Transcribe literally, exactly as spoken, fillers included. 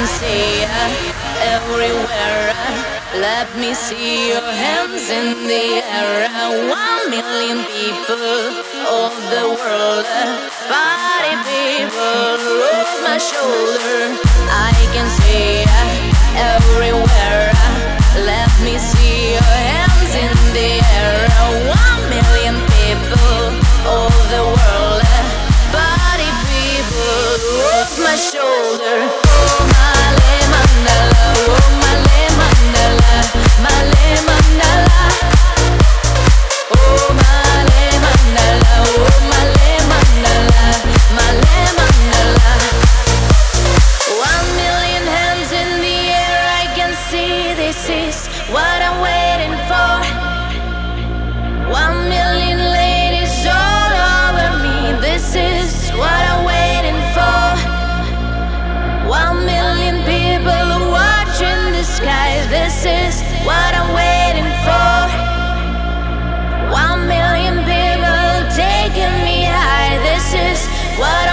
can see uh, everywhere. uh, Let me see your hands in the air. uh, One million people of the world, uh, party people over my shoulder. I can see uh, everywhere. uh, Let me see your hands in the air. uh, One million people of the world, uh, party people over my shoulder. Oh, Male Mandala, oh, Male Mandala, Male Mandala. Oh, Male Mandala, oh, Male Mandala, Male Mandala. One million hands in the air, I can see this is what I'm waiting for. One million ladies all over me, this is what I'm waiting for. One million people watching the sky, this is what I'm waiting for. One million people taking me high, this is what